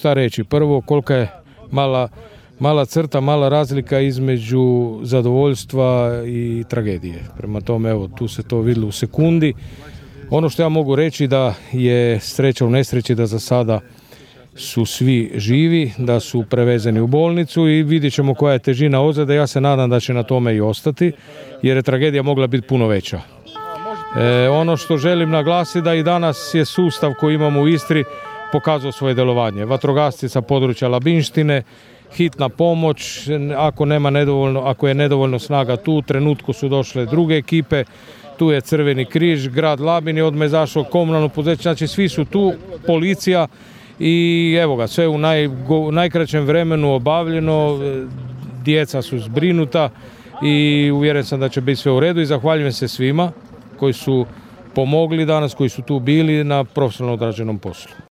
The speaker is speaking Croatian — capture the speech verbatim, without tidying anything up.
šta reći. Prvo, kolika je mala, mala crta, mala razlika između zadovoljstva i tragedije. Prema tome, evo, tu se to vidjelo u sekundi. Ono što ja mogu reći da je sreća u nesreći da za sada su svi živi, da su prevezeni u bolnicu i vidjet ćemo koja je težina ozljede. Ja se nadam da će na tome i ostati, jer je tragedija mogla biti puno veća. E, ono što želim naglasiti da i danas je sustav koji imamo u Istri pokazao svoje djelovanje. Vatrogasci sa područja Labinštine, hitna pomoć, ako nema nedovoljno, ako je nedovoljno snaga tu, u trenutku su došle druge ekipe, tu je Crveni križ, grad Labin je odmah izašao, komunalno poduzeće, znači svi su tu, policija i evo ga, sve u naj, najkraćem vremenu obavljeno, djeca su zbrinuta i uvjeren sam da će biti sve u redu i zahvaljujem se svima koji su pomogli danas, koji su tu bili na profesionalno odrađenom poslu.